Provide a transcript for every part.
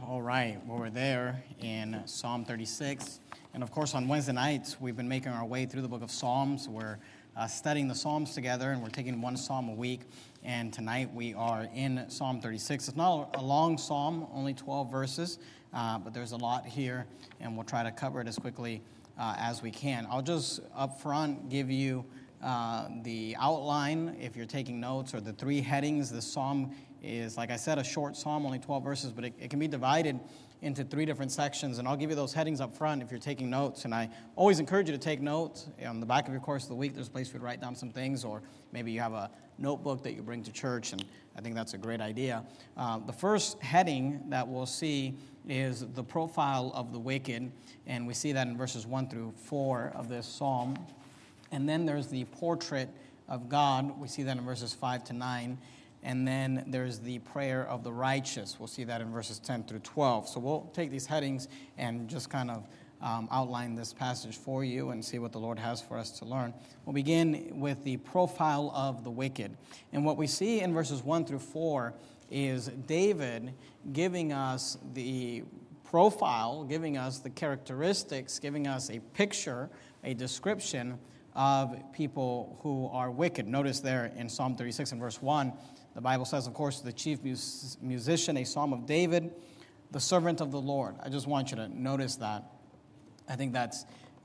All right, well, we're there in Psalm 36. And of course, on Wednesday nights, we've been making our way through the book of Psalms. We're studying the Psalms together, and we're taking one psalm a week. And tonight we are in Psalm 36. It's not a long psalm, only 12 verses, but there's a lot here, and we'll try to cover it as quickly as we can. I'll just up front give you the outline if you're taking notes, or the three headings. This psalm is, like I said, a short psalm, only 12 verses, but it can be divided into three different sections, and I'll give you those headings up front if you're taking notes. And I always encourage you to take notes. On the back of your course of the week, there's a place for you to write down some things, or maybe you have a notebook that you bring to church, and I think that's a great idea. The first heading that we'll see is the profile of the wicked, and we see that in verses 1 through 4 of this psalm. And then there's the portrait of God. We see that in verses 5 to 9. And then there's the prayer of the righteous. We'll see that in verses 10 through 12. So we'll take these headings and just kind of outline this passage for you and see what the Lord has for us to learn. We'll begin with the profile of the wicked. And what we see in verses 1 through 4 is David giving us the profile, giving us the characteristics, giving us a picture, a description of people who are wicked. Notice there in Psalm 36 and verse 1, the Bible says, of course, the chief musician, a psalm of David, the servant of the Lord. I just want you to notice that. I think that's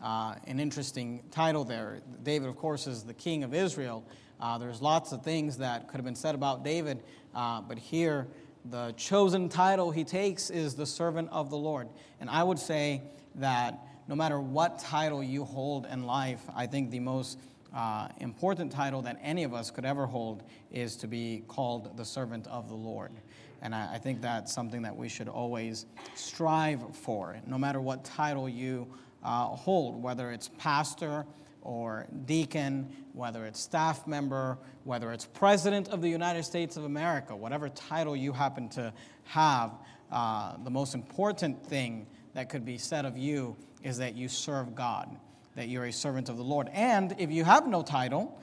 an interesting title there. David, of course, is the king of Israel. There's lots of things that could have been said about David, but here the chosen title he takes is the servant of the Lord. And I would say that no matter what title you hold in life, I think the most important title that any of us could ever hold is to be called the servant of the Lord. And I think that's something that we should always strive for, no matter what title you hold, whether it's pastor or deacon, whether it's staff member, whether it's president of the United States of America, whatever title you happen to have, the most important thing that could be said of you is that you serve God, that you're a servant of the Lord. And if you have no title,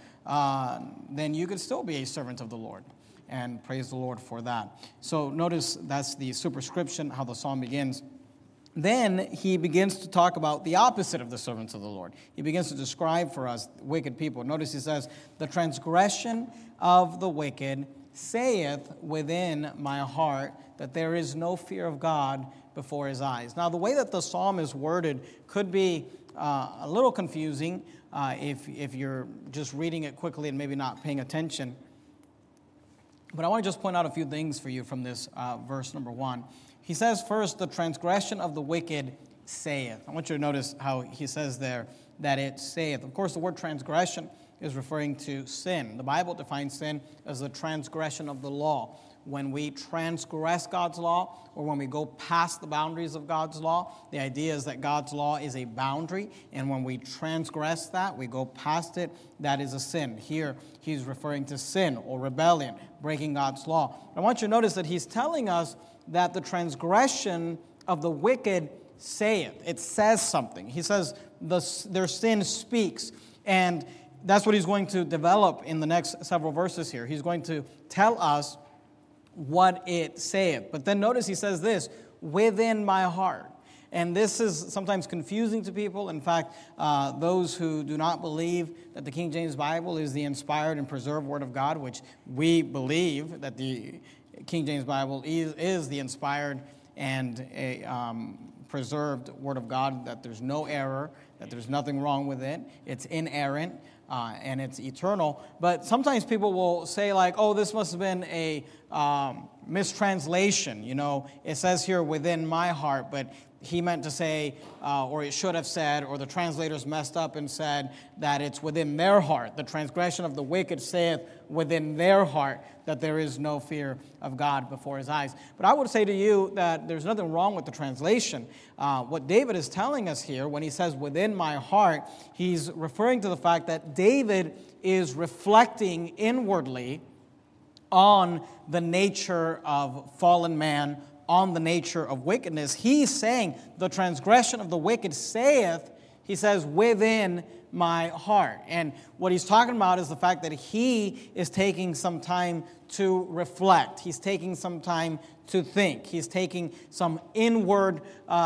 then you could still be a servant of the Lord. And praise the Lord for that. So notice that's the superscription, how the psalm begins. Then he begins to talk about the opposite of the servants of the Lord. He begins to describe for us wicked people. Notice he says, the transgression of the wicked saith within my heart that there is no fear of God before his eyes. Now, the way that the psalm is worded could be a little confusing if you're just reading it quickly and maybe not paying attention. But I want to just point out a few things for you from this verse number 1. He says first, the transgression of the wicked saith. I want you to notice how he says there that it saith. Of course, the word transgression is referring to sin. The Bible defines sin as the transgression of the law. When we transgress God's law, or when we go past the boundaries of God's law, the idea is that God's law is a boundary, and when we transgress that, we go past it, that is a sin. Here, he's referring to sin or rebellion, breaking God's law. I want you to notice that he's telling us that the transgression of the wicked saith. It says something. He says their sin speaks, and that's what he's going to develop in the next several verses here. He's going to tell us what it saith. But then notice he says this, within my heart. And this is sometimes confusing to people. In fact, those who do not believe that the King James Bible is the inspired and preserved Word of God, which we believe that the King James Bible is the inspired and preserved Word of God, that there's no error, that there's nothing wrong with it. It's inerrant. And it's eternal. But sometimes people will say like, oh, this must have been a mistranslation. You know, it says here within my heart, but he meant to say, or it should have said, or the translators messed up and said that it's within their heart. The transgression of the wicked saith within their heart that there is no fear of God before his eyes. But I would say to you that there's nothing wrong with the translation. What David is telling us here when he says within my heart, he's referring to the fact that David is reflecting inwardly on the nature of fallen man, on the nature of wickedness. He's saying the transgression of the wicked saith, he says, within my heart. And what he's talking about is the fact that he is taking some time to reflect. He's taking some time to think. He's taking some inward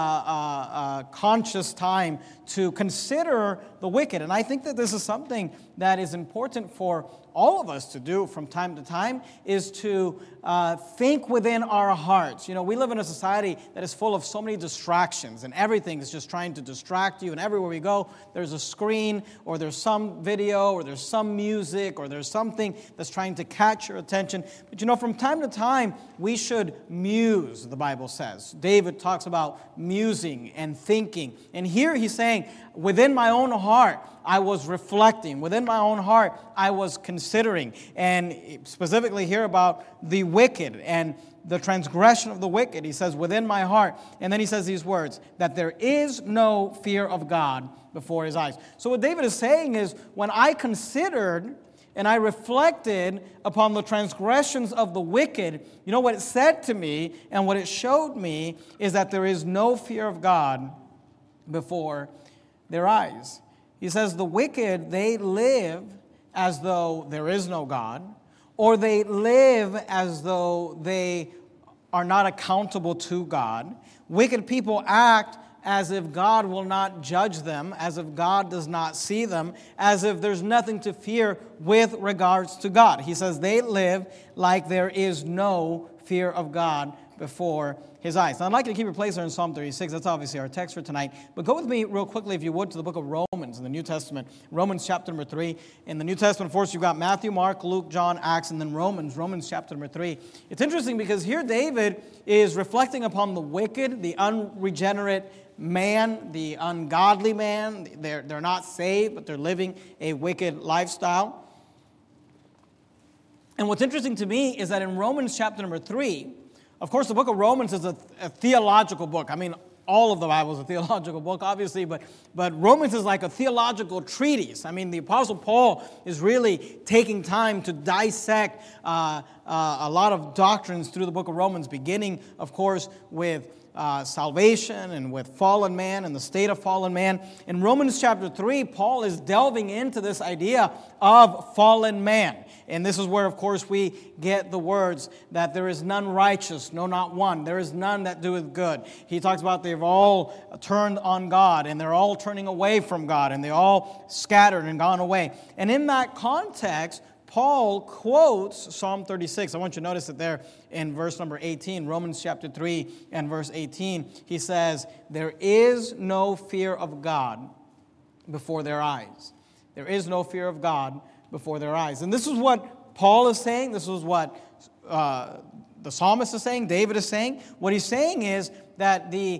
conscious time to consider the wicked. And I think that this is something that is important for all of us to do from time to time, is to think within our hearts. You know, we live in a society that is full of so many distractions, and everything is just trying to distract you, and everywhere we go, there's a screen, or there's some video, or there's some music, or there's something that's trying to catch your attention. But you know, from time to time, we should muse, the Bible says. David talks about musing and thinking. And here he's saying, within my own heart, I was reflecting. Within my own heart, I was considering. And specifically here about the wicked and the transgression of the wicked. He says, within my heart. And then he says these words, that there is no fear of God before his eyes. So what David is saying is, when I considered and I reflected upon the transgressions of the wicked, you know what it said to me and what it showed me is that there is no fear of God before their eyes. He says the wicked, they live as though there is no God, or they live as though they are not accountable to God. Wicked people act as if God will not judge them, as if God does not see them, as if there's nothing to fear with regards to God. He says they live like there is no fear of God before his eyes. Now, I'd like you to keep your place there in Psalm 36. That's obviously our text for tonight. But go with me real quickly, if you would, to the book of Romans in the New Testament. Romans chapter number 3. In the New Testament, of course, you've got Matthew, Mark, Luke, John, Acts, and then Romans chapter number 3. It's interesting because here David is reflecting upon the wicked, the unregenerate man, the ungodly man. They're not saved, but they're living a wicked lifestyle. And what's interesting to me is that in Romans chapter number 3, of course, the book of Romans is a theological book. I mean, all of the Bible is a theological book, obviously, but Romans is like a theological treatise. I mean, the Apostle Paul is really taking time to dissect a lot of doctrines through the book of Romans, beginning, of course, with salvation and with fallen man and the state of fallen man. In Romans chapter 3, Paul is delving into this idea of fallen man. And this is where, of course, we get the words that there is none righteous, no, not one. There is none that doeth good. He talks about they've all turned on God, and they're all turning away from God, and they all scattered and gone away. And in that context, Paul quotes Psalm 36. I want you to notice it there in verse number 18, Romans chapter 3 and verse 18. He says, there is no fear of God before their eyes. There is no fear of God before their eyes. And this is what Paul is saying. This is what the psalmist is saying, David is saying. What he's saying is that the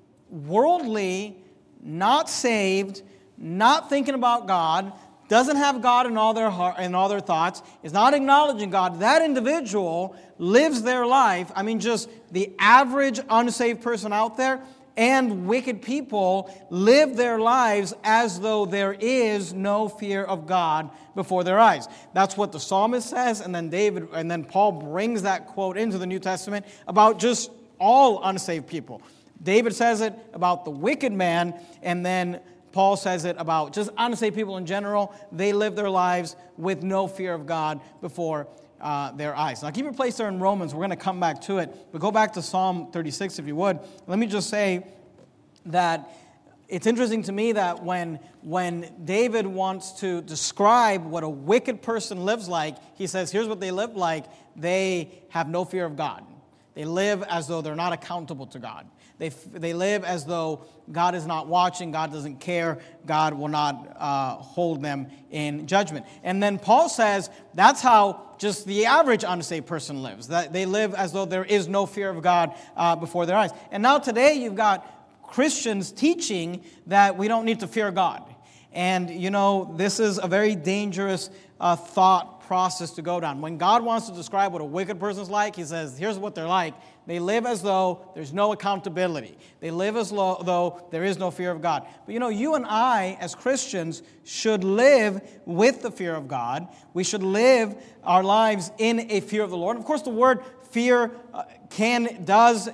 worldly, not saved, not thinking about God, doesn't have God in all their heart, in all their thoughts, is not acknowledging God, that individual lives their life. I mean, just the average unsaved person out there and wicked people live their lives as though there is no fear of God before their eyes. That's what the psalmist says, and then Paul brings that quote into the New Testament about just all unsaved people. David says it about the wicked man, and then Paul says it about just unsaved people in general. They live their lives with no fear of God before their eyes. Now, keep your place there in Romans. We're going to come back to it. But go back to Psalm 36, if you would. Let me just say that it's interesting to me that when David wants to describe what a wicked person lives like, he says, here's what they live like. They have no fear of God. They live as though they're not accountable to God. They live as though God is not watching, God doesn't care, God will not hold them in judgment. And then Paul says that's how just the average unsaved person lives. That they live as though there is no fear of God before their eyes. And now today you've got Christians teaching that we don't need to fear God. And, you know, this is a very dangerous thought process to go down. When God wants to describe what a wicked person's like, he says, here's what they're like. They live as though there's no accountability. They live as though there is no fear of God. But you know, you and I, as Christians, should live with the fear of God. We should live our lives in a fear of the Lord. Of course, the word fear does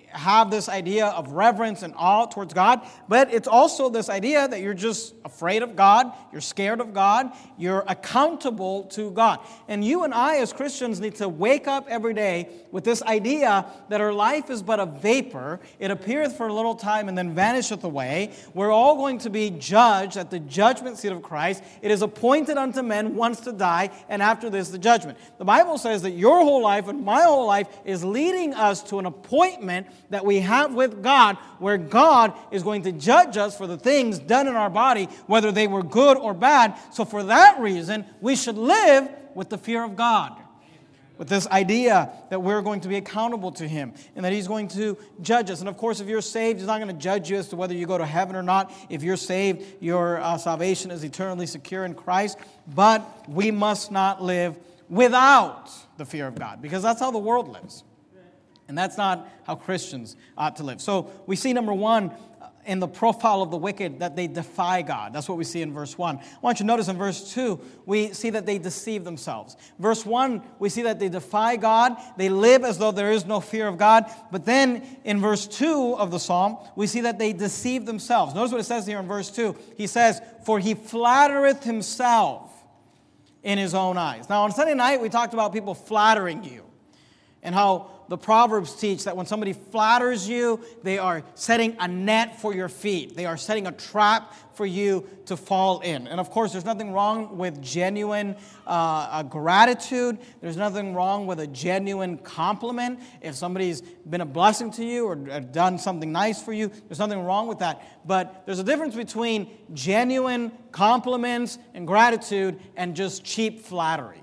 have this idea of reverence and awe towards God, but it's also this idea that you're just afraid of God, you're scared of God, you're accountable to God. And you and I as Christians need to wake up every day with this idea that our life is but a vapor. It appeareth for a little time and then vanisheth away. We're all going to be judged at the judgment seat of Christ. It is appointed unto men once to die, and after this the judgment. The Bible says that your whole life and my whole life is leading us to an appointment that we have with God, where God is going to judge us for the things done in our body, whether they were good or bad. So for that reason, we should live with the fear of God, with this idea that we're going to be accountable to Him and that He's going to judge us. And of course, if you're saved, He's not going to judge you as to whether you go to heaven or not. If you're saved, your salvation is eternally secure in Christ. But we must not live without the fear of God, because that's how the world lives. And that's not how Christians ought to live. So we see, number one, in the profile of the wicked, that they defy God. That's what we see in verse 1. I want you to notice in verse 2, we see that they deceive themselves. Verse 1, we see that they defy God. They live as though there is no fear of God. But then in verse 2 of the psalm, we see that they deceive themselves. Notice what it says here in verse 2. He says, "For he flattereth himself in his own eyes." Now on Sunday night, we talked about people flattering you and how the Proverbs teach that when somebody flatters you, they are setting a net for your feet. They are setting a trap for you to fall in. And of course, there's nothing wrong with genuine gratitude. There's nothing wrong with a genuine compliment. If somebody's been a blessing to you or done something nice for you, there's nothing wrong with that. But there's a difference between genuine compliments and gratitude and just cheap flattery.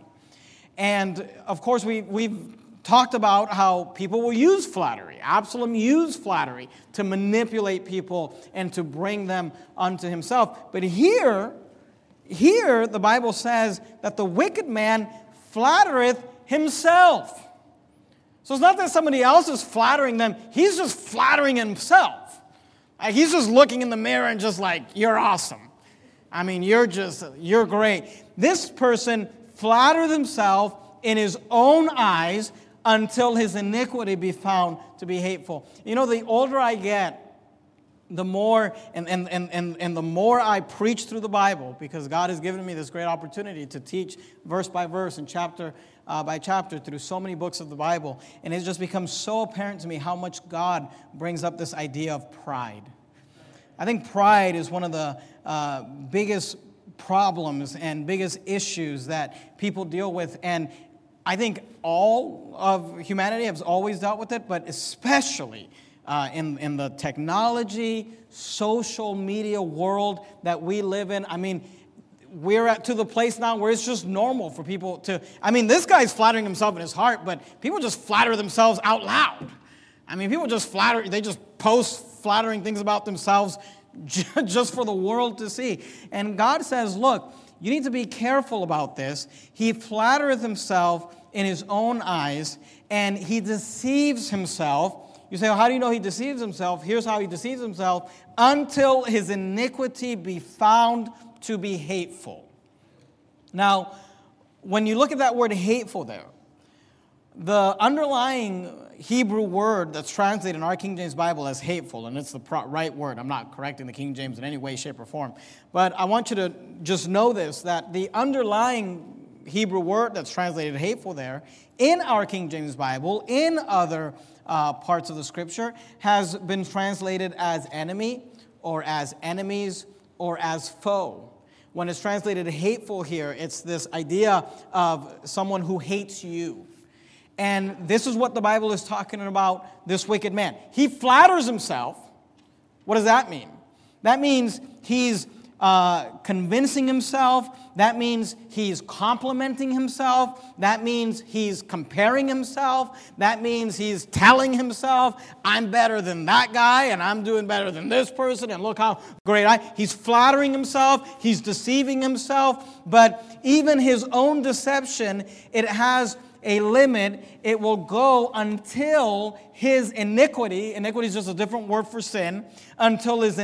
And of course, we've talked about how people will use flattery. Absalom used flattery to manipulate people and to bring them unto himself. But here the Bible says that the wicked man flattereth himself. So it's not that somebody else is flattering them. He's just flattering himself. He's just looking in the mirror and just like, you're awesome. I mean, you're great. This person flattereth himself in his own eyes until his iniquity be found to be hateful. You know, the older I get, the more, and the more I preach through the Bible, because God has given me this great opportunity to teach verse by verse and chapter by chapter through so many books of the Bible. And it's just become so apparent to me how much God brings up this idea of pride. I think pride is one of the biggest problems and biggest issues that people deal with. And I think all of humanity has always dealt with it, but especially in the technology, social media world that we live in. I mean, we're to the place now where it's just normal for people to... I mean, this guy's flattering himself in his heart, but people just flatter themselves out loud. I mean, people just flatter... They just post flattering things about themselves just for the world to see. And God says, look, you need to be careful about this. He flattereth himself in his own eyes, and he deceives himself. You say, well, how do you know he deceives himself? Here's how he deceives himself. Until his iniquity be found to be hateful. Now, when you look at that word hateful there, the underlying Hebrew word that's translated in our King James Bible as hateful, and it's the right word. I'm not correcting the King James in any way, shape, or form. But I want you to just know this, that the underlying Hebrew word that's translated hateful there, in our King James Bible, in other parts of the Scripture, has been translated as enemy, or as enemies, or as foe. When it's translated hateful here, it's this idea of someone who hates you. And this is what the Bible is talking about, this wicked man. He flatters himself. What does that mean? That means he's convincing himself. That means he's complimenting himself. That means he's comparing himself. That means he's telling himself, I'm better than that guy, and I'm doing better than this person, and look how great I am. He's flattering himself. He's deceiving himself. But even his own deception, it has a limit. It will go until his iniquity is just a different word for sin, until his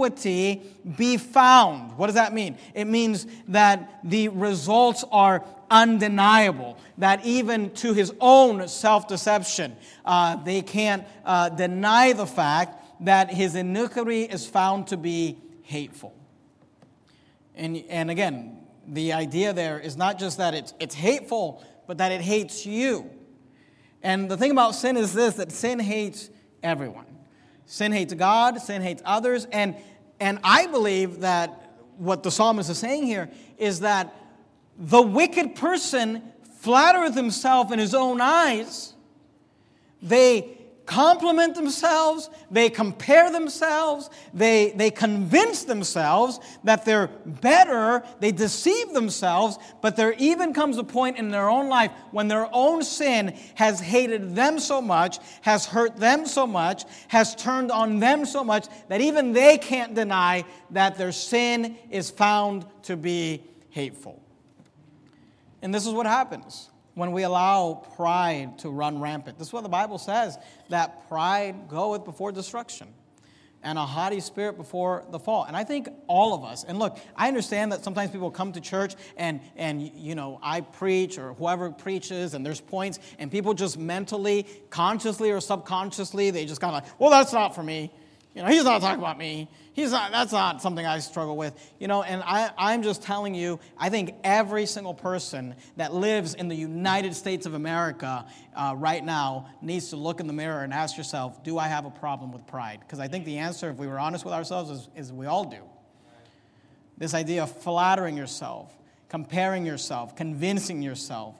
iniquity be found. What does that mean? It means that the results are undeniable, that even to his own self-deception, they can't deny the fact that his iniquity is found to be hateful. And again, the idea there is not just that it's hateful, but that it hates you. And the thing about sin is this, that sin hates everyone. Sin hates God, sin hates others, and I believe that what the psalmist is saying here is that the wicked person flattereth himself in his own eyes. They compliment themselves, they compare themselves, they convince themselves that they're better, they deceive themselves, but there even comes a point in their own life when their own sin has hated them so much, has hurt them so much, has turned on them so much, that even they can't deny that their sin is found to be hateful. And this is what happens when we allow pride to run rampant. This is what the Bible says, that pride goeth before destruction, and a haughty spirit before the fall. And I think all of us, and look, I understand that sometimes people come to church and you know, I preach or whoever preaches and there's points and people just mentally, consciously or subconsciously, they just kind of like, well, that's not for me. You know, he's not talking about me. That's not something I struggle with. You know, and I'm just telling you, I think every single person that lives in the United States of America right now needs to look in the mirror and ask yourself, do I have a problem with pride? Because I think the answer, if we were honest with ourselves, is we all do. This idea of flattering yourself, comparing yourself, convincing yourself,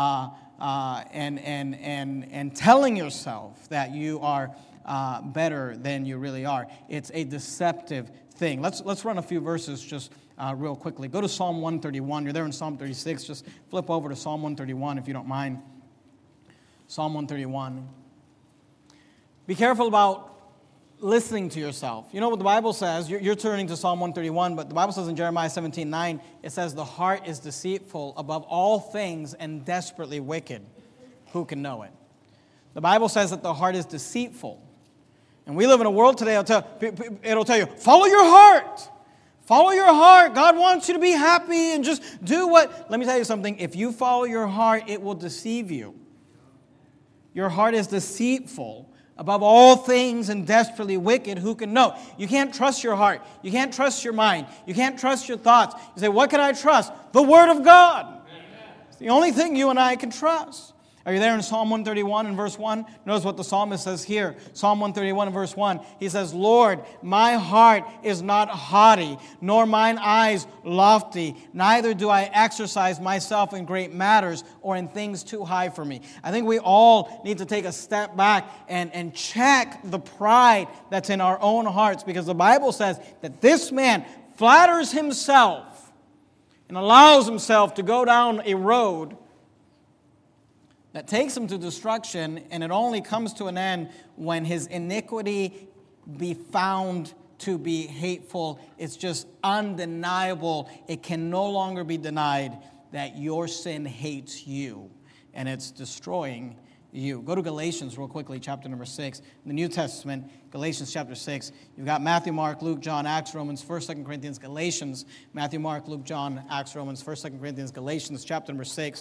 and telling yourself that you are better than you really are. It's a deceptive thing. Let's run a few verses just real quickly. Go to Psalm 131. You're there in Psalm 36. Just flip over to Psalm 131 if you don't mind. Psalm 131. Be careful about listening to yourself. You know what the Bible says? You're turning to Psalm 131, but the Bible says in Jeremiah 17:9, it says, the heart is deceitful above all things and desperately wicked. Who can know it? The Bible says that the heart is deceitful. And we live in a world today, it'll tell you, follow your heart. Follow your heart. God wants you to be happy and just do what. Let me tell you something. If you follow your heart, it will deceive you. Your heart is deceitful above all things and desperately wicked. Who can know? You can't trust your heart. You can't trust your mind. You can't trust your thoughts. You say, what can I trust? The Word of God. Amen. It's the only thing you and I can trust. Are you there in Psalm 131 and verse 1? Notice what the psalmist says here. Psalm 131 and verse 1. He says, Lord, my heart is not haughty, nor mine eyes lofty. Neither do I exercise myself in great matters or in things too high for me. I think we all need to take a step back and check the pride that's in our own hearts. Because the Bible says that this man flatters himself and allows himself to go down a road that takes him to destruction, and it only comes to an end when his iniquity be found to be hateful. It's just undeniable. It can no longer be denied that your sin hates you, and it's destroying you. Go to Galatians real quickly, chapter number 6. In the New Testament, Galatians chapter 6. You've got Matthew, Mark, Luke, John, Acts, Romans, 1st, 2nd Corinthians, Galatians. Matthew, Mark, Luke, John, Acts, Romans, 1st, 2nd Corinthians, Galatians, chapter number 6.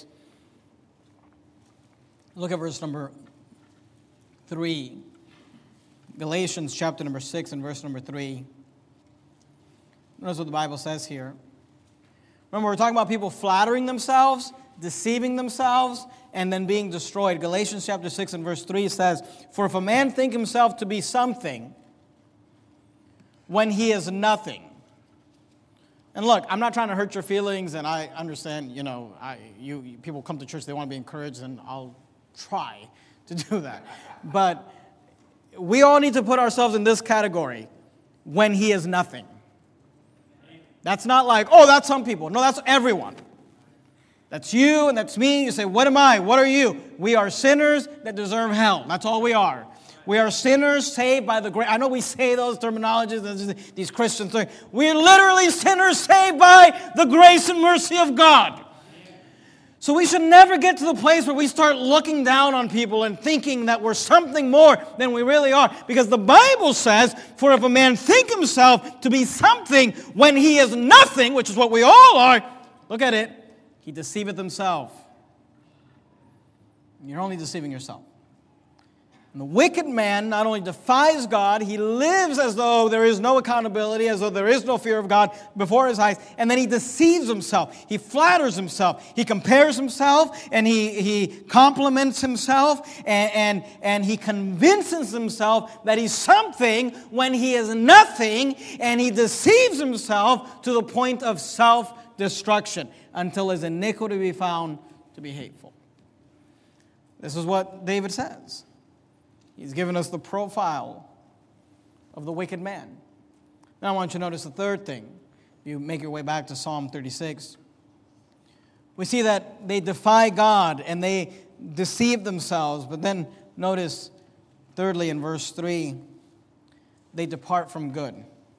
Look at verse number 3. Galatians chapter number 6 and verse number 3. Notice what the Bible says here. Remember, we're talking about people flattering themselves, deceiving themselves, and then being destroyed. Galatians chapter 6 and verse 3 says, for if a man think himself to be something when he is nothing. And look, I'm not trying to hurt your feelings, and I understand, people come to church, they want to be encouraged, and I'll try to do that. But we all need to put ourselves in this category, when he is nothing. That's not like, oh, that's some people. No, that's everyone. That's you and that's me. You say, what am I? What are you? We are sinners that deserve hell. That's all we are. We are sinners saved by the grace. I know we say those terminologies, these Christians say, we're literally sinners saved by the grace and mercy of God. So we should never get to the place where we start looking down on people and thinking that we're something more than we really are. Because the Bible says, for if a man think himself to be something when he is nothing, which is what we all are, look at it, he deceiveth himself. You're only deceiving yourself. And the wicked man not only defies God, he lives as though there is no accountability, as though there is no fear of God before his eyes, and then he deceives himself. He flatters himself. He compares himself, and he compliments himself, and he convinces himself that he's something when he is nothing, and he deceives himself to the point of self-destruction until his iniquity be found to be hateful. This is what David says. He's given us the profile of the wicked man. Now I want you to notice the third thing. You make your way back to Psalm 36. We see that they defy God and they deceive themselves. But then notice, thirdly, in verse 3, they depart from good.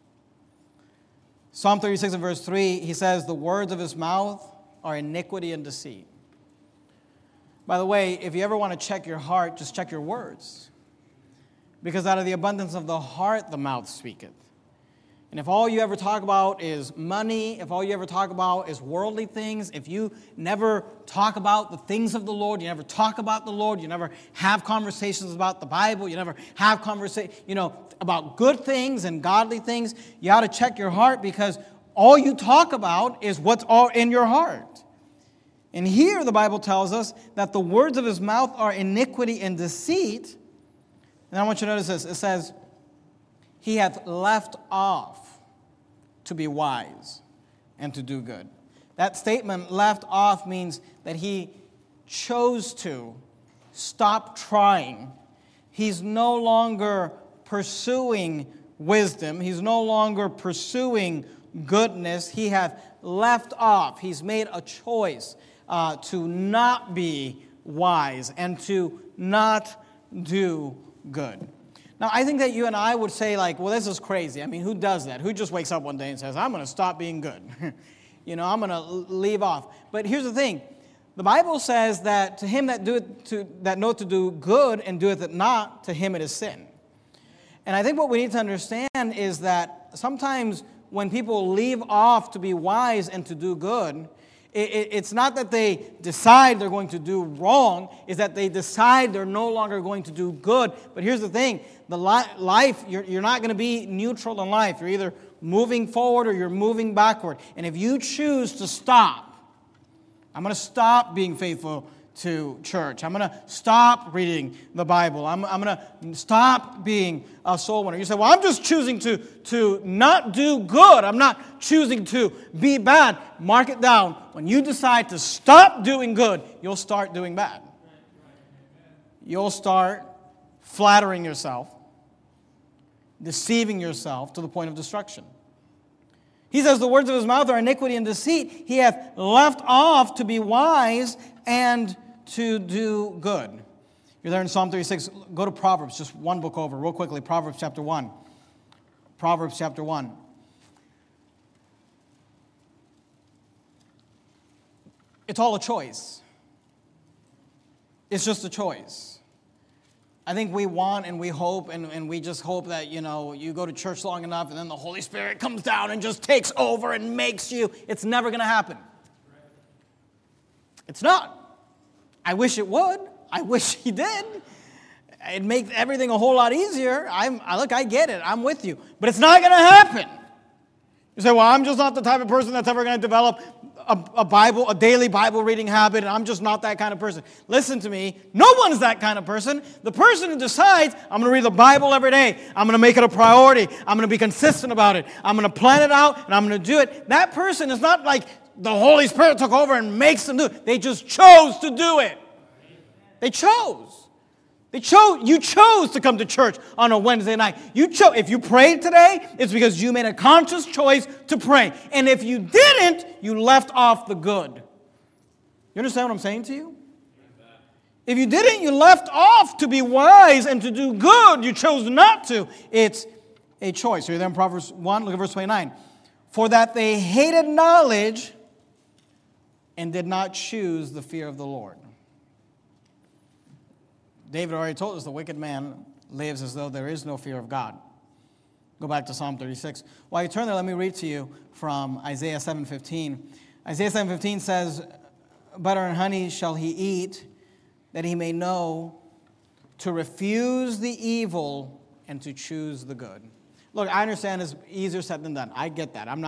Psalm 36 and verse 3, he says, the words of his mouth are iniquity and deceit. By the way, if you ever want to check your heart, just check your words. Because out of the abundance of the heart, the mouth speaketh. And if all you ever talk about is money, if all you ever talk about is worldly things, if you never talk about the things of the Lord, you never talk about the Lord, you never have conversations about the Bible, you never have conversations, about good things and godly things, you ought to check your heart, because all you talk about is what's all in your heart. And here the Bible tells us that the words of his mouth are iniquity and deceit. And I want you to notice this. It says, he hath left off to be wise and to do good. That statement, left off, means that he chose to stop trying. He's no longer pursuing wisdom. He's no longer pursuing goodness. He hath left off. He's made a choice to not be wise and to not do good. Now, I think that you and I would say, well, this is crazy. I mean, who does that? Who just wakes up one day and says, I'm going to stop being good? I'm going to leave off. But here's the thing. The Bible says that to him that knoweth to do good and doeth it not, to him it is sin. And I think what we need to understand is that sometimes when people leave off to be wise and to do good, it's not that they decide they're going to do wrong, it's that they decide they're no longer going to do good. But here's the thing, life, you're not going to be neutral in life. You're either moving forward or you're moving backward. And if you choose to stop, I'm going to stop being faithful to church. I'm going to stop reading the Bible. I'm going to stop being a soul winner. You say, well, I'm just choosing to not do good. I'm not choosing to be bad. Mark it down. When you decide to stop doing good, you'll start doing bad. You'll start flattering yourself, deceiving yourself to the point of destruction. He says the words of his mouth are iniquity and deceit. He hath left off to be wise and to do good. You're there in Psalm 36. Go to Proverbs, just one book over, real quickly. Proverbs chapter 1. Proverbs chapter 1. It's all a choice. It's just a choice. I think we want and we hope and we just hope that, you go to church long enough and then the Holy Spirit comes down and just takes over and makes you. It's never going to happen. It's not. I wish it would. I wish he did. It'd make everything a whole lot easier. I get it. I'm with you. But it's not going to happen. You say, well, I'm just not the type of person that's ever going to develop a daily Bible reading habit, and I'm just not that kind of person. Listen to me. No one's that kind of person. The person who decides, I'm going to read the Bible every day. I'm going to make it a priority. I'm going to be consistent about it. I'm going to plan it out, and I'm going to do it. That person is not like the Holy Spirit took over and makes them do it. They just chose to do it. They chose. You chose to come to church on a Wednesday night. If you prayed today, it's because you made a conscious choice to pray. And if you didn't, you left off the good. You understand what I'm saying to you? If you didn't, you left off to be wise and to do good. You chose not to. It's a choice. You're there in Proverbs 1, look at verse 29. For that they hated knowledge and did not choose the fear of the Lord. David already told us the wicked man lives as though there is no fear of God. Go back to Psalm 36. While you turn there, let me read to you from Isaiah 7:15. Isaiah 7:15 says, butter and honey shall he eat, that he may know to refuse the evil and to choose the good. Look, I understand it's easier said than done. I get that.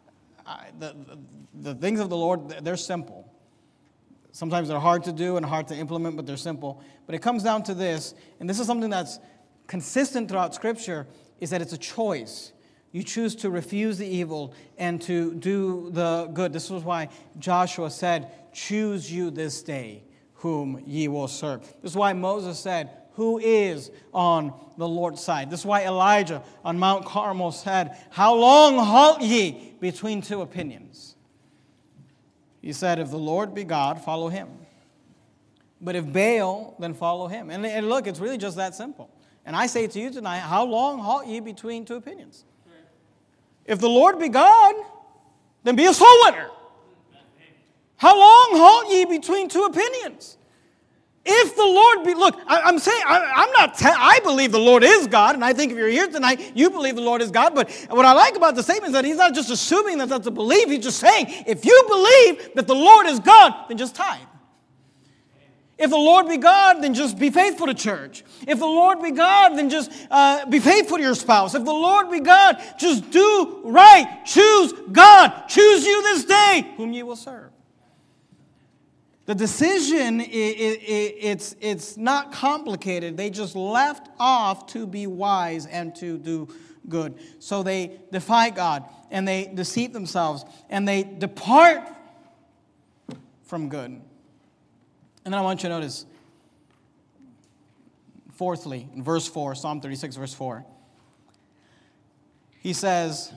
The things of the Lord, they're simple. Sometimes they're hard to do and hard to implement, but they're simple. But it comes down to this, and this is something that's consistent throughout Scripture, is that it's a choice. You choose to refuse the evil and to do the good. This was why Joshua said, choose you this day whom ye will serve. This is why Moses said, who is on the Lord's side? This is why Elijah on Mount Carmel said, how long halt ye between two opinions? He said, if the Lord be God, follow him. But if Baal, then follow him. And look, it's really just that simple. And I say to you tonight, how long halt ye between two opinions? If the Lord be God, then be a soul winner. How long halt ye between two opinions? If the Lord be, look, I believe the Lord is God, and I think if you're here tonight, you believe the Lord is God, but what I like about the statement is that he's not just assuming that that's a belief, he's just saying, if you believe that the Lord is God, then just tithe. If the Lord be God, then just be faithful to church. If the Lord be God, then just be faithful to your spouse. If the Lord be God, just do right. Choose God. Choose you this day whom ye will serve. The decision, it's not complicated. They just left off to be wise and to do good. So they defy God, and they deceive themselves, and they depart from good. And then I want you to notice, fourthly, in verse 4, Psalm 36, verse 4, he says,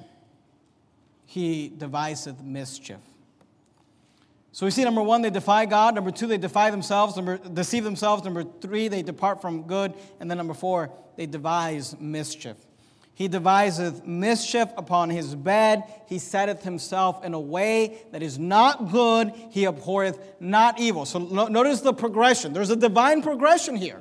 he deviseth mischief. So we see, number one, they defy God. Number two, they defy themselves. Deceive themselves. Number three, they depart from good. And then number four, they devise mischief. He deviseth mischief upon his bed. He setteth himself in a way that is not good. He abhorreth not evil. So notice the progression. There's a divine progression here.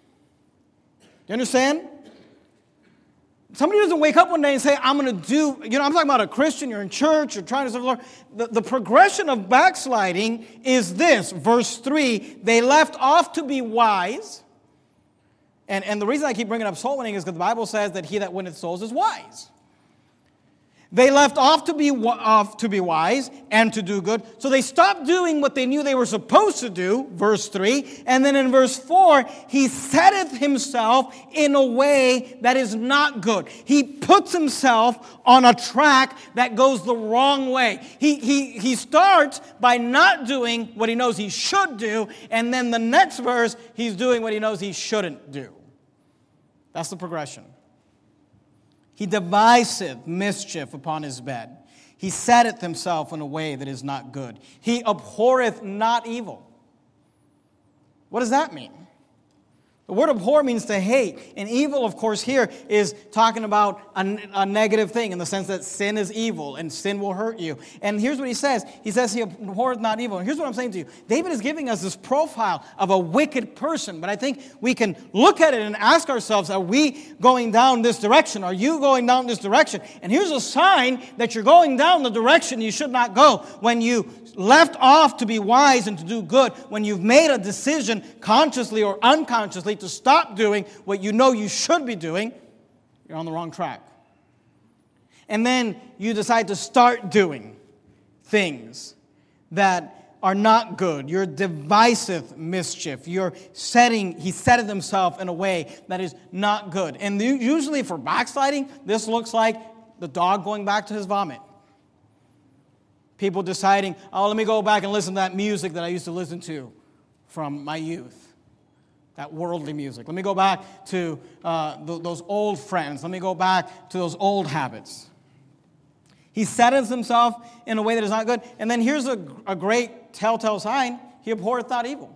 Do you understand? Somebody doesn't wake up one day and say, I'm going to do, I'm talking about a Christian, you're in church, you're trying to serve the Lord. The progression of backsliding is this, verse 3, they left off to be wise. And the reason I keep bringing up soul winning is because the Bible says that he that winneth souls is wise. They left off to be wise and to do good. So they stopped doing what they knew they were supposed to do, verse 3. And then in verse 4, he setteth himself in a way that is not good. He puts himself on a track that goes the wrong way. He starts by not doing what he knows he should do. And then the next verse, he's doing what he knows he shouldn't do. That's the progression. He deviseth mischief upon his bed. He setteth himself in a way that is not good. He abhorreth not evil. What does that mean? The word abhor means to hate. And evil, of course, here is talking about a negative thing in the sense that sin is evil and sin will hurt you. And here's what he says. He says he abhorreth not evil. And here's what I'm saying to you. David is giving us this profile of a wicked person. But I think we can look at it and ask ourselves, are we going down this direction? Are you going down this direction? And here's a sign that you're going down the direction you should not go. When you left off to be wise and to do good, when you've made a decision consciously or unconsciously to stop doing what you know you should be doing, you're on the wrong track. And then you decide to start doing things that are not good. You're deviseth mischief. He setteth himself in a way that is not good. And usually for backsliding, this looks like the dog going back to his vomit. People deciding, let me go back and listen to that music that I used to listen to from my youth. That worldly music. Let me go back to those old friends. Let me go back to those old habits. He setteth himself in a way that is not good. And then here's a great telltale sign. He abhorreth not evil.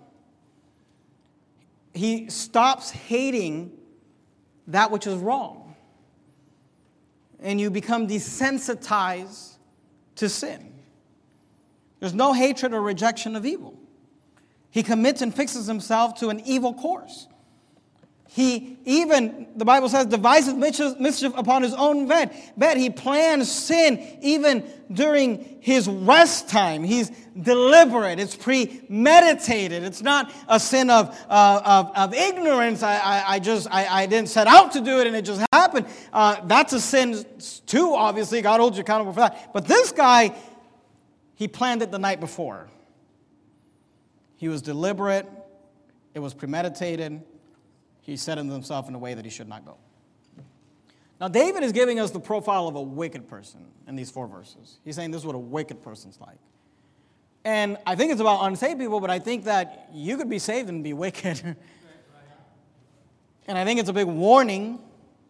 He stops hating that which is wrong. And you become desensitized to sin. There's no hatred or rejection of evil. He commits and fixes himself to an evil course. the Bible says, devises mischief upon his own bed. He plans sin even during his rest time. He's deliberate. It's premeditated. It's not a sin of ignorance. I didn't set out to do it and it just happened. That's a sin too, obviously. God holds you accountable for that. But this guy, he planned it the night before. He was deliberate. It was premeditated. He set himself in a way that he should not go. Now, David is giving us the profile of a wicked person in these 4 verses. He's saying this is what a wicked person's like. And I think it's about unsaved people, but I think that you could be saved and be wicked. And I think it's a big warning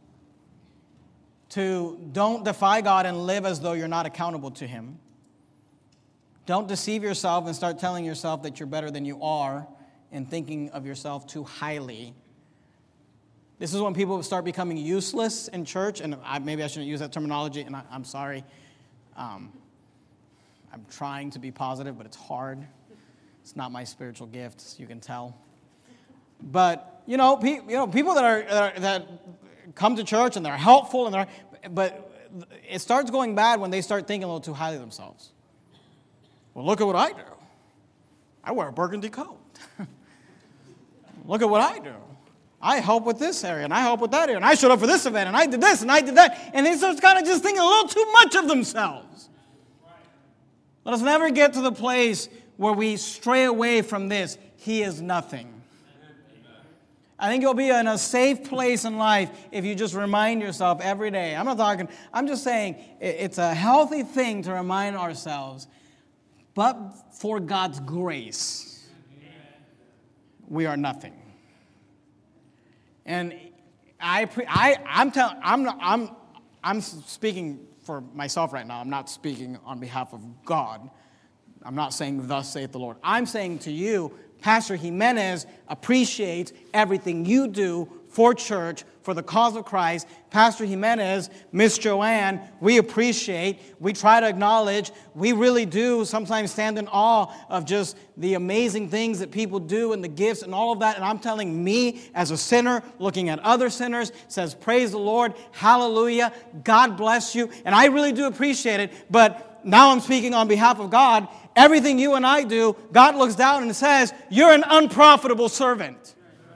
to don't defy God and live as though you're not accountable to Him. Don't deceive yourself and start telling yourself that you're better than you are and thinking of yourself too highly. This is when people start becoming useless in church, and maybe I shouldn't use that terminology, and I'm sorry. I'm trying to be positive, but it's hard. It's not my spiritual gift, you can tell. But people that come to church and they're helpful, but it starts going bad when they start thinking a little too highly of themselves. Well, look at what I do. I wear a burgundy coat. Look at what I do. I help with this area, and I help with that area, and I showed up for this event, and I did this, and I did that. And they start kind of just thinking a little too much of themselves. Let us never get to the place where we stray away from this. He is nothing. I think you'll be in a safe place in life if you just remind yourself every day. I'm just saying it's a healthy thing to remind ourselves, but for God's grace, we are nothing. And I'm speaking for myself right now. I'm not speaking on behalf of God. I'm not saying, thus saith the Lord. I'm saying to you, Pastor Jimenez appreciates everything you do for church, for the cause of Christ. Pastor Jimenez, Miss Joanne, we appreciate, we try to acknowledge, we really do sometimes stand in awe of just the amazing things that people do and the gifts and all of that. And I'm telling me as a sinner, looking at other sinners, says, praise the Lord, hallelujah, God bless you. And I really do appreciate it, but now I'm speaking on behalf of God. Everything you and I do, God looks down and says, you're an unprofitable servant.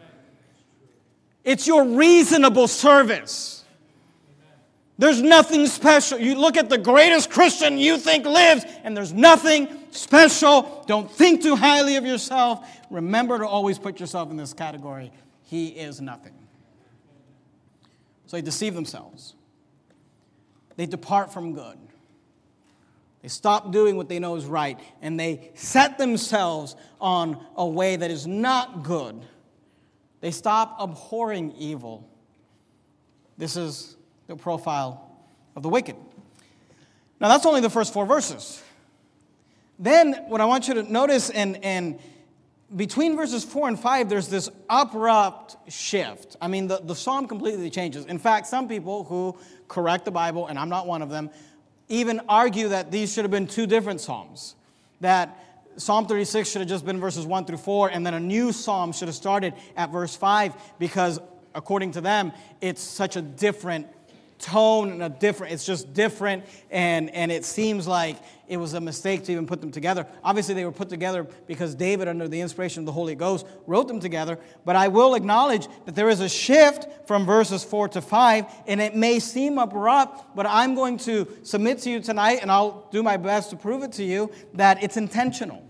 It's your reasonable service. There's nothing special. You look at the greatest Christian you think lives, and there's nothing special. Don't think too highly of yourself. Remember to always put yourself in this category. He is nothing. So they deceive themselves. They depart from good. They stop doing what they know is right, and they set themselves on a way that is not good. They stop abhorring evil. This is the profile of the wicked. Now, that's only the first 4 verses. Then, what I want you to notice, and between verses 4 and 5, there's this abrupt shift. I mean, the psalm completely changes. In fact, some people who correct the Bible, and I'm not one of them, even argue that these should have been 2 different psalms. That Psalm 36 should have just been verses 1 through 4, and then a new psalm should have started at verse 5, because according to them, it's such a different tone and it's just different, and it seems like it was a mistake to even put them together. Obviously, they were put together because David, under the inspiration of the Holy Ghost, wrote them together. But I will acknowledge that there is a shift from verses 4 to 5, and it may seem abrupt, but I'm going to submit to you tonight, and I'll do my best to prove it to you, that it's intentional.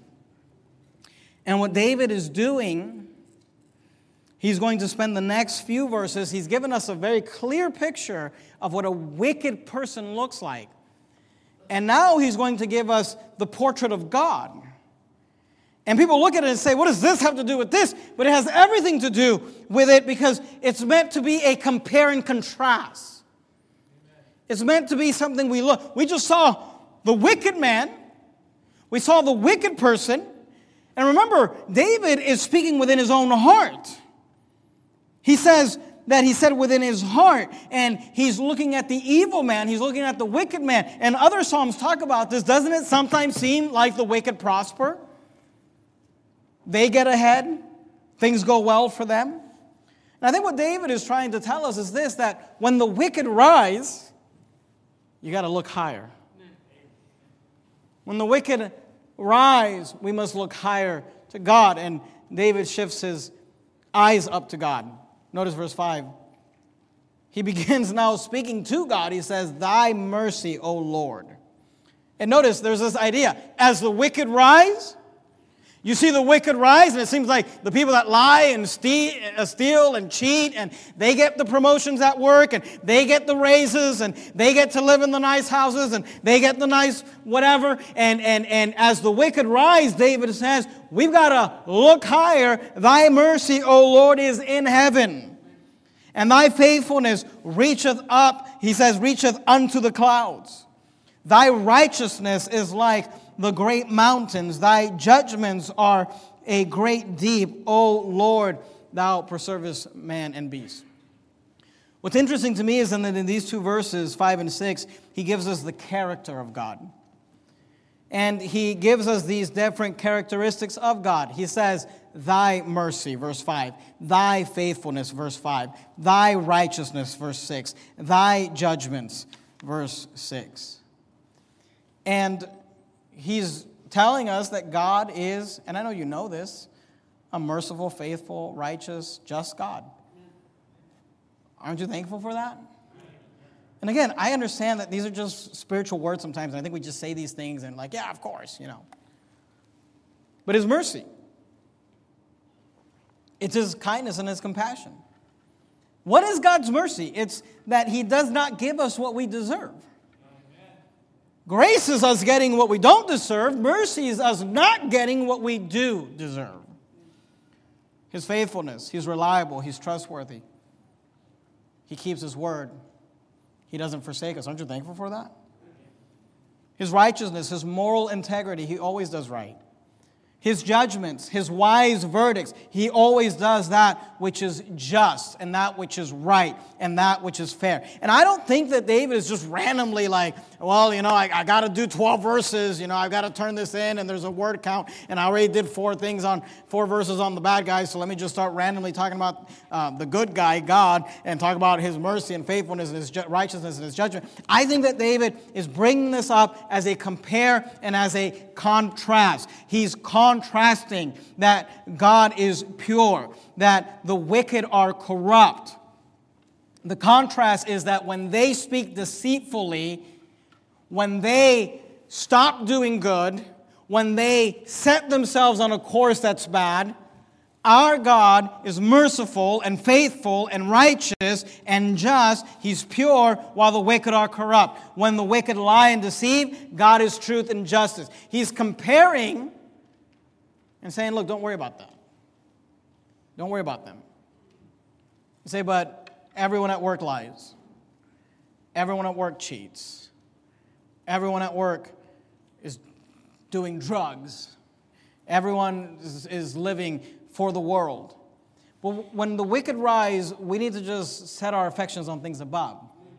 And what David is doing, he's going to spend the next few verses, he's given us a very clear picture of what a wicked person looks like. And now he's going to give us the portrait of God. And people look at it and say, what does this have to do with this? But it has everything to do with it, because it's meant to be a compare and contrast. It's meant to be something we look. We just saw the wicked man. We saw the wicked person. And remember, David is speaking within his own heart. He says that he said within his heart, and he's looking at the evil man, he's looking at the wicked man. And other psalms talk about this. Doesn't it sometimes seem like the wicked prosper? They get ahead. Things go well for them. And I think what David is trying to tell us is this, that when the wicked rise, you got to look higher. When the wicked rise, we must look higher to God. And David shifts his eyes up to God. Notice verse 5. He begins now speaking to God. He says, "Thy mercy, O Lord." And notice there's this idea. As the wicked rise, you see the wicked rise, and it seems like the people that lie and steal and cheat, and they get the promotions at work, and they get the raises, and they get to live in the nice houses, and they get the nice whatever. And as the wicked rise, David says, we've got to look higher. Thy mercy, O Lord, is in heaven, and thy faithfulness reacheth up, he says, reacheth unto the clouds. Thy righteousness is like the great mountains. Thy judgments are a great deep. O Lord, thou preservest man and beast. What's interesting to me is that in these two verses, 5 and 6, he gives us the character of God. And he gives us these different characteristics of God. He says, thy mercy, verse 5. Thy faithfulness, verse 5. Thy righteousness, verse 6. Thy judgments, verse 6. And he's telling us that God is, and I know you know this, a merciful, faithful, righteous, just God. Aren't you thankful for that? And again, I understand that these are just spiritual words sometimes, and I think we just say these things and like, yeah, of course, you know. But his mercy, it's his kindness and his compassion. What is God's mercy? It's that he does not give us what we deserve. Grace is us getting what we don't deserve. Mercy is us not getting what we do deserve. His faithfulness, he's reliable, he's trustworthy. He keeps his word. He doesn't forsake us. Aren't you thankful for that? His righteousness, his moral integrity, he always does right. His judgments, his wise verdicts, he always does that which is just and that which is right and that which is fair. And I don't think that David is just randomly like, well, you know, I got to do 12 verses, you know, I've got to turn this in and there's a word count and I already did 4 verses on the bad guy, so let me just start randomly talking about the good guy, God, and talk about his mercy and faithfulness and his righteousness and his judgment. I think that David is bringing this up as a compare and as a contrast. He's contrasting that God is pure, that the wicked are corrupt. The contrast is that when they speak deceitfully, when they stop doing good, when they set themselves on a course that's bad, our God is merciful and faithful and righteous and just. He's pure while the wicked are corrupt. When the wicked lie and deceive, God is truth and justice. He's comparing and saying, look, don't worry about that. Don't worry about them. You say, but everyone at work lies. Everyone at work cheats. Everyone at work is doing drugs. Everyone is living for the world. But when the wicked rise, we need to just set our affections on things above.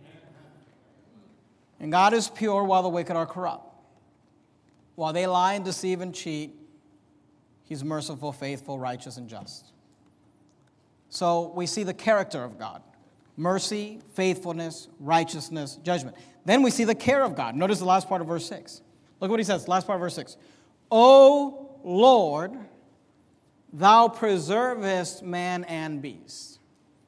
And God is pure while the wicked are corrupt. While they lie and deceive and cheat, he's merciful, faithful, righteous, and just. So we see the character of God. Mercy, faithfulness, righteousness, judgment. Then we see the care of God. Notice the last part of verse 6. Look what he says, last part of verse 6. O Lord, thou preservest man and beast.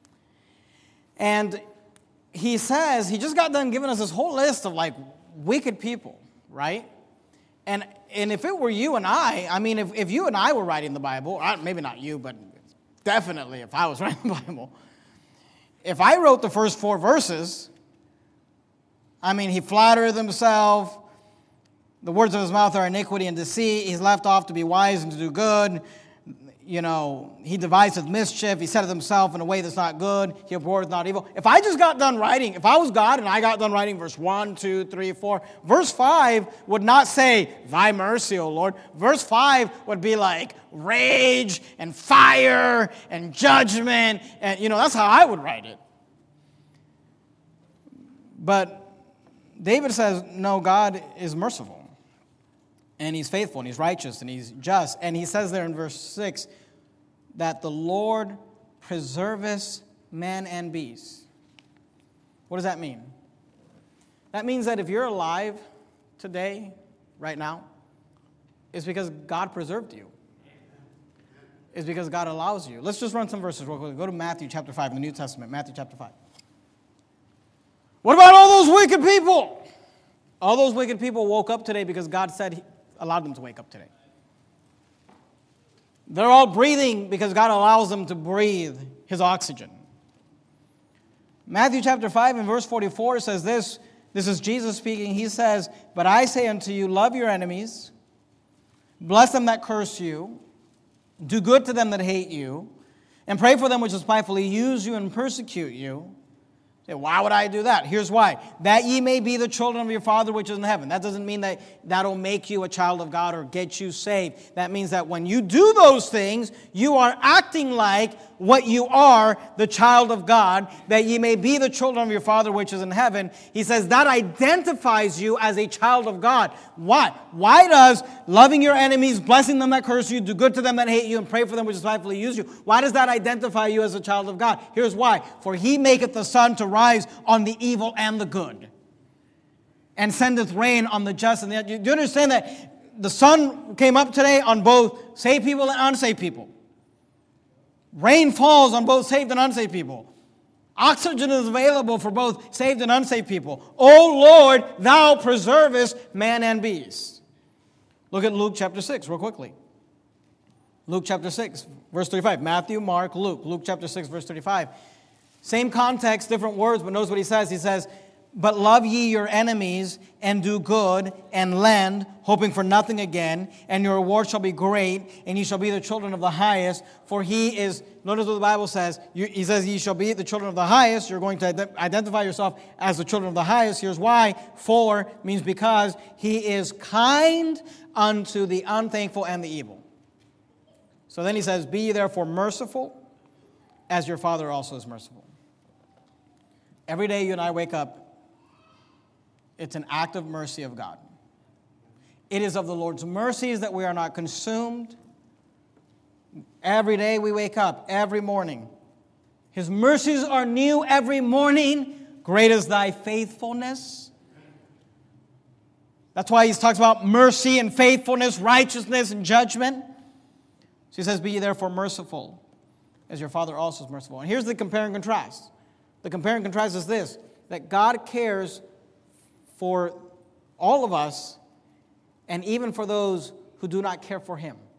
And he says, he just got done giving us this whole list of like wicked people, right? And if it were you and I mean, if you and I were writing the Bible, maybe not you, but definitely if I was writing the Bible, if I wrote the first 4 verses, I mean, he flattereth himself. The words of his mouth are iniquity and deceit. He's left off to be wise and to do good. You know, he deviseth mischief. He setteth himself in a way that's not good. He abhorreth not evil. If I just got done writing, if I was God and I got done writing verse 1, 2, 3, 4, verse 5 would not say, thy mercy, O Lord. Verse 5 would be like rage and fire and judgment. And, you know, that's how I would write it. But David says, no, God is merciful. And he's faithful, and he's righteous, and he's just. And he says there in verse 6 that the Lord preserveth man and beast. What does that mean? That means that if you're alive today, right now, it's because God preserved you. It's because God allows you. Let's just run some verses real quick. Go to Matthew chapter 5 in the New Testament. Matthew chapter 5. What about all those wicked people? All those wicked people woke up today because God said He allowed them to wake up today. They're all breathing because God allows them to breathe His oxygen. Matthew chapter 5 and verse 44 says this. This is Jesus speaking. He says, "But I say unto you, love your enemies, bless them that curse you, do good to them that hate you, and pray for them which despitefully use you and persecute you." Say, why would I do that? Here's why. That ye may be the children of your Father which is in heaven. That doesn't mean that that'll make you a child of God or get you saved. That means that when you do those things, you are acting like what you are, the child of God, that ye may be the children of your Father which is in heaven. He says that identifies you as a child of God. Why? Why does loving your enemies, blessing them that curse you, do good to them that hate you, and pray for them which despitefully use you, why does that identify you as a child of God? Here's why. For He maketh the sun to rise on the evil and the good, and sendeth rain on the just and the unjust. Do you understand that the sun came up today on both saved people and unsaved people? Rain falls on both saved and unsaved people. Oxygen is available for both saved and unsaved people. O Lord, thou preservest man and beast. Look at Luke chapter 6 real quickly. Luke chapter 6, verse 35. Matthew, Mark, Luke. Luke chapter 6, verse 35. Same context, different words, but notice what he says. He says, "But love ye your enemies, and do good, and lend, hoping for nothing again, and your reward shall be great, and ye shall be the children of the highest, for He is," notice what the Bible says, he says, "Ye shall be the children of the highest." You're going to identify yourself as the children of the highest. Here's why. "For" means because He is kind unto the unthankful and the evil. So then he says, "Be ye therefore merciful, as your Father also is merciful." Every day you and I wake up, it's an act of mercy of God. It is of the Lord's mercies that we are not consumed. Every day we wake up, every morning. His mercies are new every morning. Great is thy faithfulness. That's why he talks about mercy and faithfulness, righteousness and judgment. So he says, "Be ye therefore merciful, as your Father also is merciful." And here's the compare and contrast. The compare and contrast is this, that God cares for all of us and even for those who do not care for Him.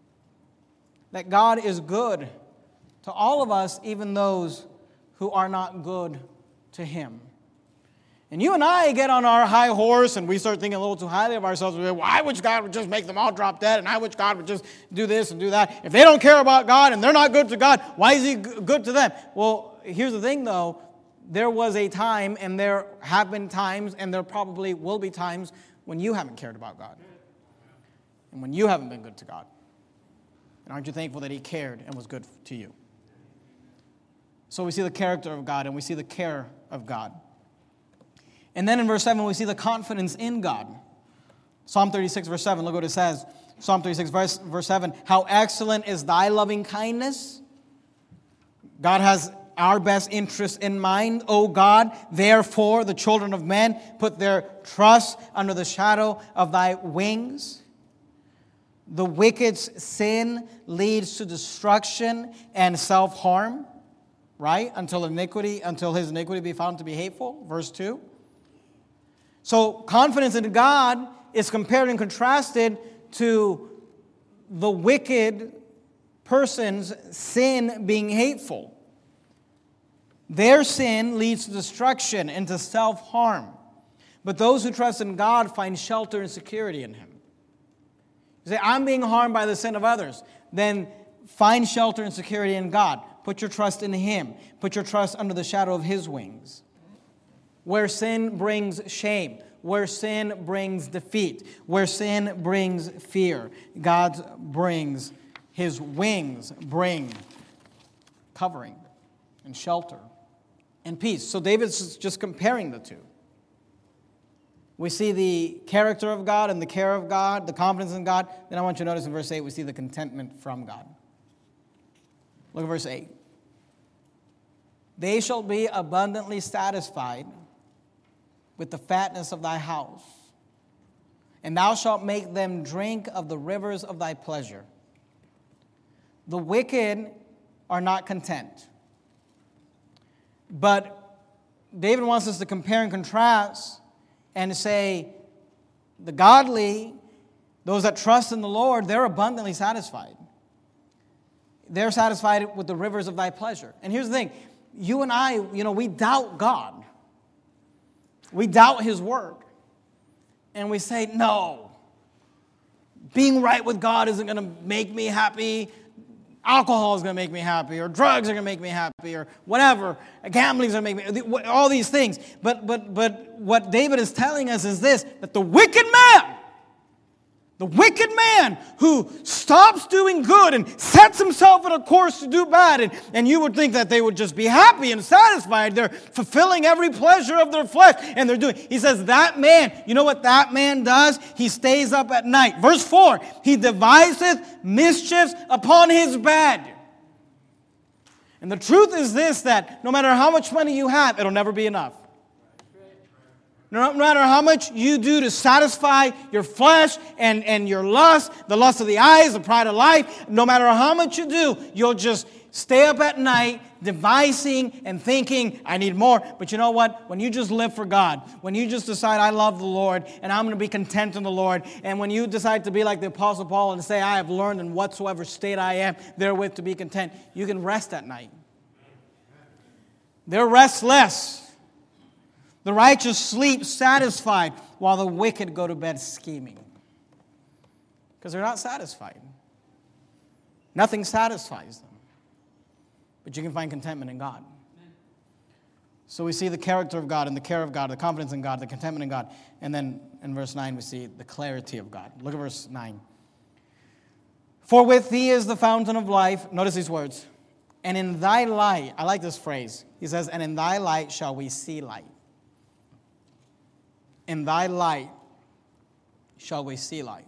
That God is good to all of us, even those who are not good to Him. And you and I get on our high horse and we start thinking a little too highly of ourselves. We say, well, I wish God would just make them all drop dead, and I wish God would just do this and do that. If they don't care about God and they're not good to God, why is He good to them? Well, here's the thing though. There was a time, and there have been times, and there probably will be times when you haven't cared about God. And when you haven't been good to God. And aren't you thankful that He cared and was good to you? So we see the character of God, and we see the care of God. And then in verse 7, we see the confidence in God. Psalm 36, verse 7, look what it says. Psalm 36, verse 7, "How excellent is thy loving kindness." God has our best interest in mind, O God. "Therefore, the children of men put their trust under the shadow of thy wings." The wicked's sin leads to destruction and self-harm, right? Until his iniquity be found to be hateful, verse 2. So confidence in God is compared and contrasted to the wicked person's sin being hateful. Their sin leads to destruction and to self-harm. But those who trust in God find shelter and security in Him. You say, I'm being harmed by the sin of others. Then find shelter and security in God. Put your trust in Him. Put your trust under the shadow of His wings. Where sin brings shame, where sin brings defeat, where sin brings fear, God brings, His wings bring covering and shelter and peace. So David's just comparing the two. We see the character of God and the care of God, the confidence in God. Then I want you to notice in verse 8, we see the contentment from God. Look at verse 8. They shall be abundantly satisfied with the fatness of thy house, and thou shalt make them drink of the rivers of thy pleasure. The wicked are not content. But David wants us to compare and contrast and say, the godly, those that trust in the Lord, they're abundantly satisfied. They're satisfied with the rivers of thy pleasure. And here's the thing. You and I, we doubt God. We doubt His word. And we say, no, being right with God isn't going to make me happy. Alcohol is going to make me happy, or drugs are going to make me happy, or whatever. Gambling is going to make me, all these things. But what David is telling us is this, that the wicked man who stops doing good and sets himself on a course to do bad, and you would think that they would just be happy and satisfied. They're fulfilling every pleasure of their flesh, and they're doing. He says that man, you know what that man does? He stays up at night. Verse 4, he deviseth mischiefs upon his bed. And the truth is this, that no matter how much money you have, it'll never be enough. No matter how much you do to satisfy your flesh and your lust, the lust of the eyes, the pride of life, no matter how much you do, you'll just stay up at night devising and thinking, I need more. But you know what? When you just live for God, when you just decide, I love the Lord and I'm going to be content in the Lord, and when you decide to be like the Apostle Paul and say, I have learned in whatsoever state I am therewith to be content, you can rest at night. They're restless. The righteous sleep satisfied, while the wicked go to bed scheming. Because they're not satisfied. Nothing satisfies them. But you can find contentment in God. So we see the character of God and the care of God, the confidence in God, the contentment in God. And then in verse 9 we see the clarity of God. Look at verse 9. For with thee is the fountain of life. Notice these words. And in thy light, I like this phrase. He says, and in thy light shall we see light. In thy light shall we see light.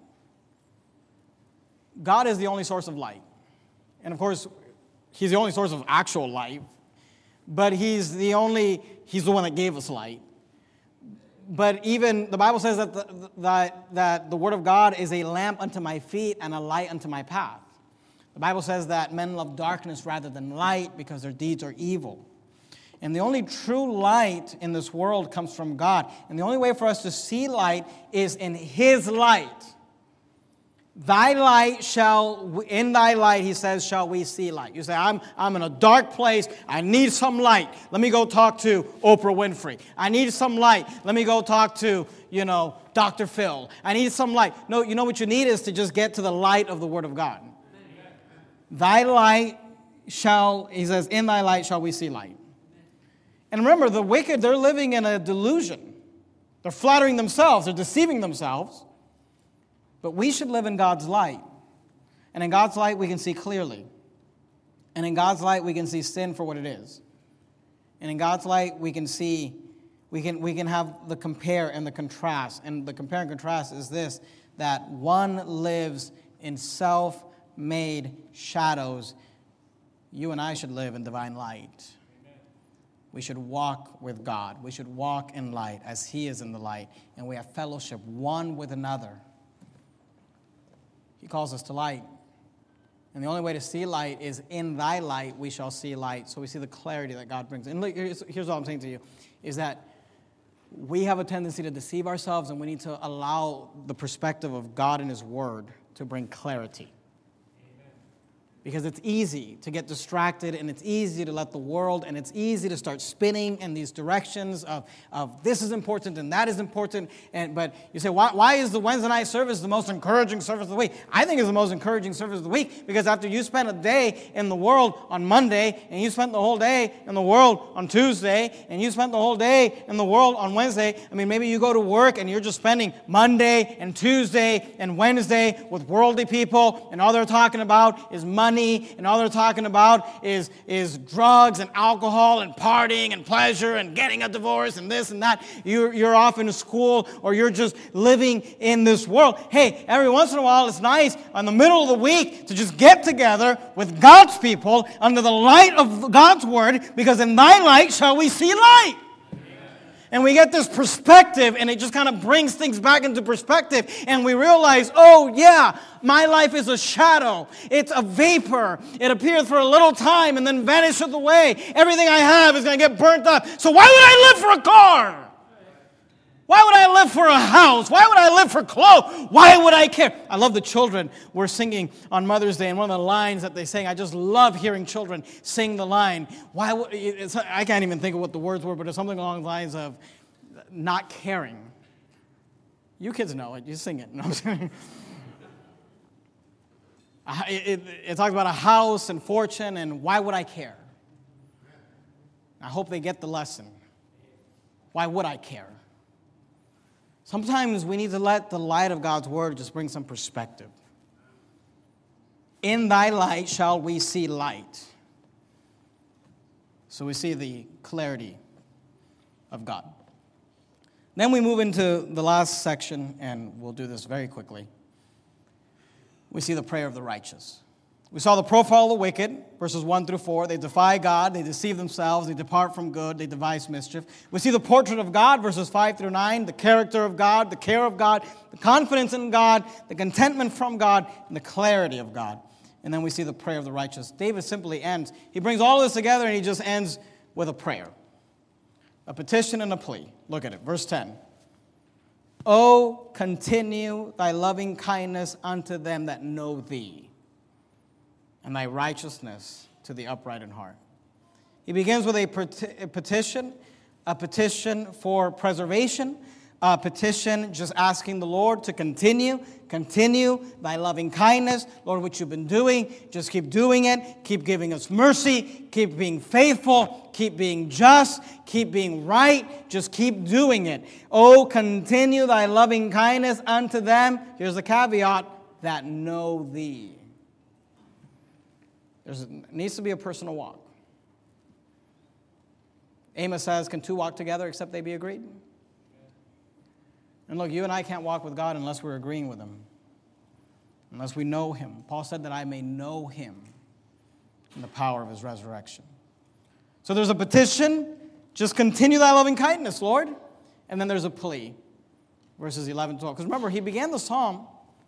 God is the only source of light. And of course, He's the only source of actual light. But He's the one that gave us light. But even the Bible says that the Word of God is a lamp unto my feet and a light unto my path. The Bible says that men love darkness rather than light because their deeds are evil. And the only true light in this world comes from God. And the only way for us to see light is in His light. Thy light in thy light, he says, shall we see light. You say, I'm in a dark place. I need some light. Let me go talk to Oprah Winfrey. I need some light. Let me go talk to, Dr. Phil. I need some light. No, you know what you need is to just get to the light of the Word of God. Thy light he says, in thy light shall we see light. And remember, the wicked, they're living in a delusion. They're flattering themselves. They're deceiving themselves. But we should live in God's light. And in God's light, we can see clearly. And in God's light, we can see sin for what it is. And in God's light, we can have the compare and the contrast. And the compare and contrast is this, that one lives in self-made shadows. You and I should live in divine light. We should walk with God. We should walk in light as He is in the light. And we have fellowship one with another. He calls us to light. And the only way to see light is in thy light we shall see light. So we see the clarity that God brings. And look, here's what I'm saying to you, is that we have a tendency to deceive ourselves, and we need to allow the perspective of God and His Word to bring clarity. Because it's easy to get distracted, and it's easy to let the world, and it's easy to start spinning in these directions of this is important and that is important. But you say, why is the Wednesday night service the most encouraging service of the week? I think it's the most encouraging service of the week because after you spend a day in the world on Monday, and you spent the whole day in the world on Tuesday, and you spent the whole day in the world on Wednesday, maybe you go to work and you're just spending Monday and Tuesday and Wednesday with worldly people, and all they're talking about is money money, and all they're talking about is drugs and alcohol and partying and pleasure and getting a divorce and this and that. You're off in school, or you're just living in this world. Hey, every once in a while it's nice in the middle of the week to just get together with God's people under the light of God's word, because in thy light shall we see light. And we get this perspective, and it just kind of brings things back into perspective. And we realize, oh yeah, my life is a shadow. It's a vapor. It appears for a little time and then vanishes away. Everything I have is going to get burnt up. So why would I live for a car? Why would I live for a house? Why would I live for clothes? Why would I care? I love the children were singing on Mother's Day, and one of the lines that they sang, I just love hearing children sing the line. I can't even think of what the words were, but it's something along the lines of not caring. You kids know it. You sing it. No, I'm saying. It talks about a house and fortune, and why would I care? I hope they get the lesson. Why would I care? Sometimes we need to let the light of God's word just bring some perspective. In thy light shall we see light. So we see the clarity of God. Then we move into the last section, and we'll do this very quickly. We see the prayer of the righteous. We saw the profile of the wicked, verses 1 through 4. They defy God, they deceive themselves, they depart from good, they devise mischief. We see the portrait of God, verses 5 through 9, the character of God, the care of God, the confidence in God, the contentment from God, and the clarity of God. And then we see the prayer of the righteous. David simply ends. He brings all of this together, and he just ends with a prayer, a petition and a plea. Look at it, verse 10. Oh, continue thy loving kindness unto them that know thee, and thy righteousness to the upright in heart. He begins with a petition for preservation, a petition just asking the Lord to continue thy loving kindness. Lord, what you've been doing, just keep doing it. Keep giving us mercy. Keep being faithful. Keep being just. Keep being right. Just keep doing it. Oh, continue thy loving kindness unto them. Here's the caveat, that know thee. There needs to be a personal walk. Amos says, can two walk together except they be agreed? And look, you and I can't walk with God unless we're agreeing with Him, unless we know Him. Paul said that I may know Him in the power of His resurrection. So there's a petition, just continue thy loving kindness, Lord. And then there's a plea, verses 11 and 12. Because remember, he began the psalm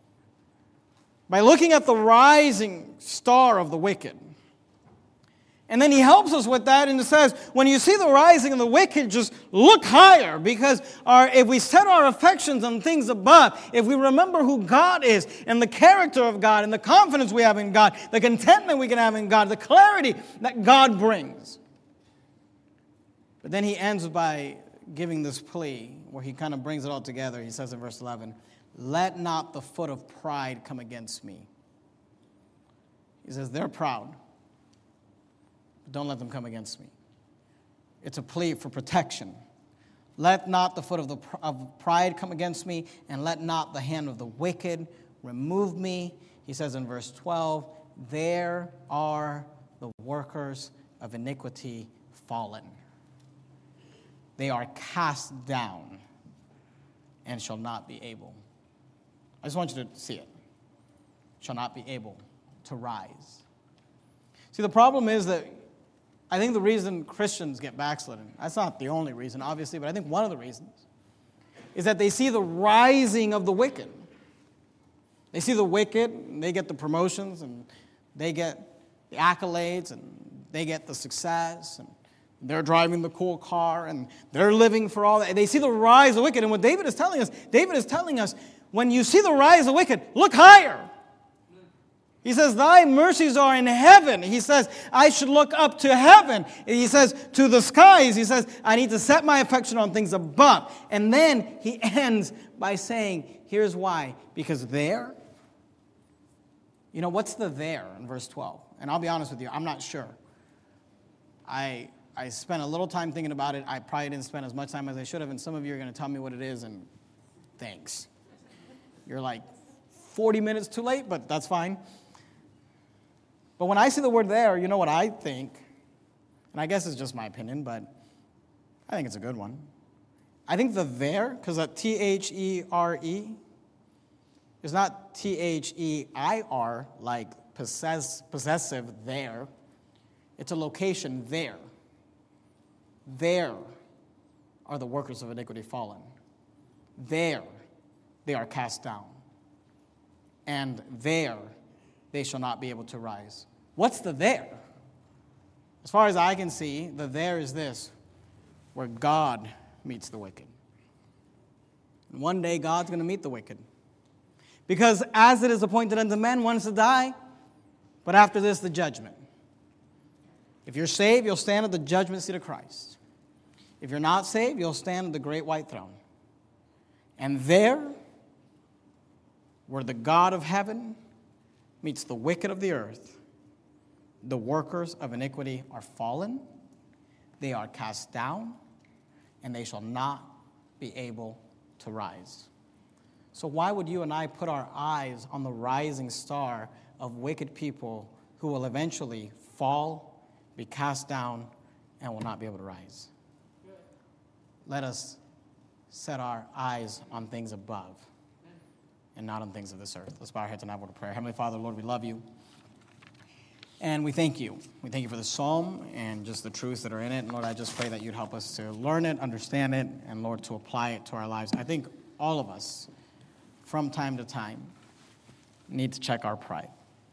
by looking at the rising star of the wicked. And then he helps us with that, and it says, when you see the rising of the wicked, just look higher, because if we set our affections on things above, if we remember who God is, and the character of God, and the confidence we have in God, the contentment we can have in God, the clarity that God brings. But then he ends by giving this plea, where he kind of brings it all together. He says in verse 11, let not the foot of pride come against me. He says, they're proud. Don't let them come against me. It's a plea for protection. Let not the foot of pride come against me, and let not the hand of the wicked remove me. He says in verse 12, there are the workers of iniquity fallen. They are cast down and shall not be able. I just want you to see it. Shall not be able to rise. See, the problem is that I think the reason Christians get backslidden, that's not the only reason, obviously, but I think one of the reasons is that they see the rising of the wicked. They see the wicked, and they get the promotions, and they get the accolades, and they get the success, and they're driving the cool car, and they're living for all that. They see the rise of the wicked, and what David is telling us, when you see the rise of the wicked, look higher. He says, thy mercies are in heaven. He says, I should look up to heaven. He says, to the skies. He says, I need to set my affection on things above. And then he ends by saying, here's why. Because there, what's the there in verse 12? And I'll be honest with you, I'm not sure. I spent a little time thinking about it. I probably didn't spend as much time as I should have. And some of you are going to tell me what it is, and thanks. You're like 40 minutes too late, but that's fine. But when I see the word there, you know what I think? And I guess it's just my opinion, but I think it's a good one. I think the there, because that T-H-E-R-E is not T-H-E-I-R, like possessive there. It's a location there. There are the workers of iniquity fallen. There they are cast down. And there they shall not be able to rise. What's the there? As far as I can see, the there is this, where God meets the wicked. And one day God's going to meet the wicked. Because as it is appointed unto men once to die, but after this the judgment. If you're saved, you'll stand at the judgment seat of Christ. If you're not saved, you'll stand at the great white throne. And there, where the God of heaven meets the wicked of the earth, the workers of iniquity are fallen, they are cast down, and they shall not be able to rise. So why would you and I put our eyes on the rising star of wicked people who will eventually fall, be cast down, and will not be able to rise? Let us set our eyes on things above and not on things of this earth. Let's bow our heads and have a word of prayer. Heavenly Father, Lord, we love you. And we thank you. We thank you for the psalm and just the truths that are in it. And Lord, I just pray that you'd help us to learn it, understand it, and Lord, to apply it to our lives. I think all of us, from time to time, need to check our pride.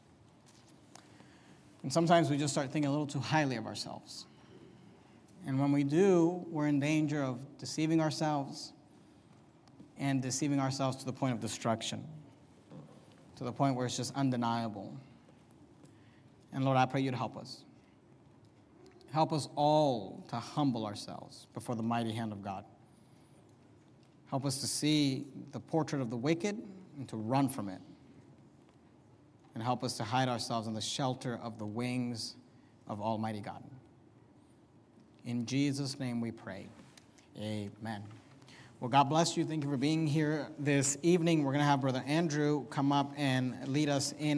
And sometimes we just start thinking a little too highly of ourselves. And when we do, we're in danger of deceiving ourselves and deceiving ourselves to the point of destruction, to the point where it's just undeniable. And Lord, I pray you'd help us. Help us all to humble ourselves before the mighty hand of God. Help us to see the portrait of the wicked and to run from it. And help us to hide ourselves in the shelter of the wings of Almighty God. In Jesus' name we pray. Amen. Well, God bless you. Thank you for being here this evening. We're going to have Brother Andrew come up and lead us in